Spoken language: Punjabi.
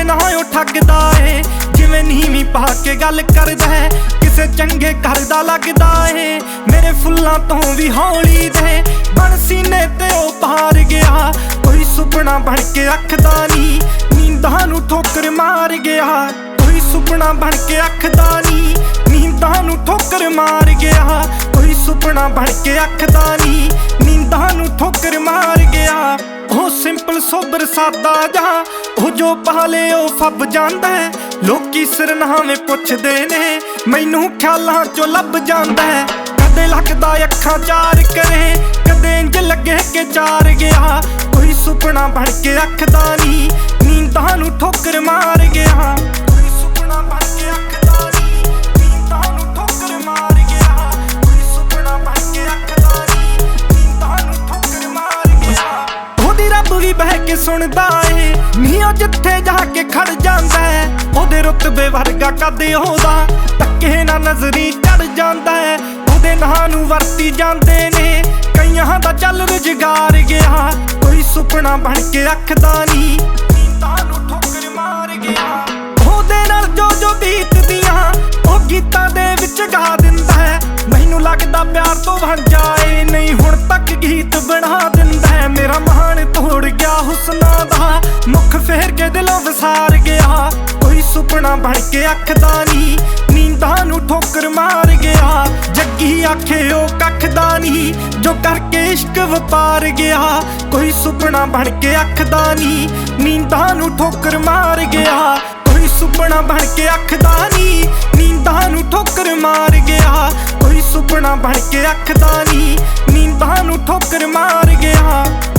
ਕਿਸੇ ਨਾ ਉਹ ਠੱਗਦਾ ਏ, ਜਿਵੇਂ ਨੀਵੀਂ ਪਾ ਕੇ ਗੱਲ ਕਰਦਾ ਹੈ, ਕਿਸੇ ਚੰਗੇ ਘਰ ਦਾ ਲੱਗਦਾ ਏ। ਮੇਰੇ ਫੁੱਲਾਂ ਤੋਂ ਵੀ ਹੌਲੀ ਦੇ ਬਣ ਸੀਨੇ ਤੇ ਉਹ ਪਾਰ ਗਿਆ, ਕੋਈ ਸੁਪਨਾ ਬਣ ਕੇ ਅੱਖਦਾ ਨੀ, ਨੀਂਦਾਂ ਨੂੰ ਠੋਕਰ ਮਾਰ ਗਿਆ। ਕੋਈ ਸੁਪਨਾ ਬਣ ਕੇ ਅੱਖਦਾ ਨੀ, ਨੀਂਦਾਂ ਨੂੰ ਠੋਕਰ ਮਾਰ ਗਿਆ। ਕੋਈ ਸੁਪਨਾ ਬਣ ਕੇ ਅੱਖਦਾ ਨੀ, ਨੀਂਦਾਂ ਨੂੰ ਠੋਕਰ ਮਾਰ ਗਿਆ। ਉਹ ਸਿੰਪਲ ਸੋਬਰ ਸਾਦਾ ਜਾ, ਉਹ ਜੋ ਪਾਲੇ ਉਹ ਫੱਬ ਜਾਂਦਾ ਹੈ। ਲੋਕੀ ਸਿਰਨਾਵੇਂ ਪੁੱਛਦੇ ਨੇ, ਮੈਨੂੰ ਖਿਆਲਾਂ ਚੋਂ ਲੱਭ ਜਾਂਦਾ ਹੈ। ਕਦੇ ਲੱਗਦਾ ਅੱਖਾਂ ਚਾਰ ਕਰੇ, ਕਦੇ ਇੰਜ ਲੱਗੇ ਕਿ ਚਾਰ ਗਿਆ। ਕੋਈ ਸੁਪਨਾ ਬਣ ਕੇ ਅੱਖਦਾ ਨੀ, ਨੀਂਦਾਂ ਨੂੰ ਠੋਕਰ ਮਾਰ ਗਿਆ। ਕੋਈ ਸੁਪਨਾ ਬਣ ਕੇ ਅੱਖਦਾ ਨੀ, ਨੀਂਦਾਂ ਨੂੰ ਠੋਕਰ ਮਾਰ ਗਿਆ। ਕੋਈ ਸੁਪਨਾ ਬਣ ਕੇ ਅੱਖਦਾ ਨੀ, ਨੀਂਦਾਂ ਨੂੰ ਠੋਕਰ ਮਾਰ ਗਿਆ। ਉਹਦੀ ਰੱਬ ਵੀ ਬਹਿ ਕੇ ਸੁਣਦਾ ਏ, ਨੀ ਉਹ ਜਿੱਥੇ ਜਾ ਕੇ ਖੜ ਜਾਂਦਾ ਹੈ। ਉਹਦੇ ਰੁਤਬੇ ਵਰਗਾ ਕਦੇ ਉਹਦਾ ਧੱਕੇ ਨਾਲ ਨਜ਼ਰੀ ਚੜ ਜਾਂਦਾ ਹੈ। ਉਹਦੇ ਨਾਂ ਨੂੰ ਵਰਤੀ ਜਾਂਦੇ ਨੇ, ਕਈਆਂ ਦਾ ਚੱਲ ਰੁਜ਼ਗਾਰ ਗਿਆ। ਕੋਈ ਸੁਪਨਾ ਬਣ ਕੇ ਅੱਖਦਾ ਨੀ, ਨੀਂਦਾਂ ਨੂੰ ਠੋਕਰ ਮਾਰ ਗਿਆ। ਉਹਦੇ ਨਾਲ ਜੋ ਜੋ ਬੀਤਦੀਆਂ ਉਹ ਗੀਤਾਂ ਦੇ ਵਿੱਚ ਗਾ ਦਿੰਦਾ ਹੈ। ਮੈਨੂੰ ਲੱਗਦਾ ਪਿਆਰ ਤੋਂ ਵਾਂਝਾ ਏ, ਨਹੀਂ ਹੁਣ ਤੱਕ ਗੀਤ ਬਣਾ ਦਿੰਦਾ ਹੈ। ਮੇਰਾ ਮਹਾਨ ਤੋੜ ਗਿਆ ਹੁਸਨਾਂ ਦਾ, ਮੁੱਖ ਫੇਰ ਕੇ ਦਿਲੋਂ ਵਿਸਾਰ ਗਿਆ। ਕੋਈ ਸੁਪਨਾ ਬਣ ਕੇ ਅੱਖਦਾ ਨੀ, ਨੀਂਦਾਂ ਨੂੰ ਠੋਕਰ ਮਾਰ ਗਿਆ। ਜੱਗੀ ਆਖੇ ਉਹ ਕੱਖਦਾ ਨੀ, ਜੋ ਕਰਕੇ ਇਸ਼ਕ ਵਪਾਰ ਗਿਆ। ਕੋਈ ਸੁਪਨਾ ਬਣ ਕੇ ਅੱਖਦਾ ਨੀ, ਨੀਂਦਾਂ ਨੂੰ ਠੋਕਰ ਮਾਰ ਗਿਆ। ਕੋਈ ਸੁਪਨਾ ਬਣ ਕੇ ਅੱਖਦਾ ਨੀ, ਨੀਂਦਾਂ ਨੂੰ ਠੋਕਰ ਮਾਰ ਗਿਆ। ਕੋਈ ਸੁਪਨਾ ਬਣ ਕੇ ਅੱਖਦਾ ਨੀ, ਨੀਂਦਾਂ ਨੂੰ ਠੋਕਰ ਮਾਰ ਗਿਆ।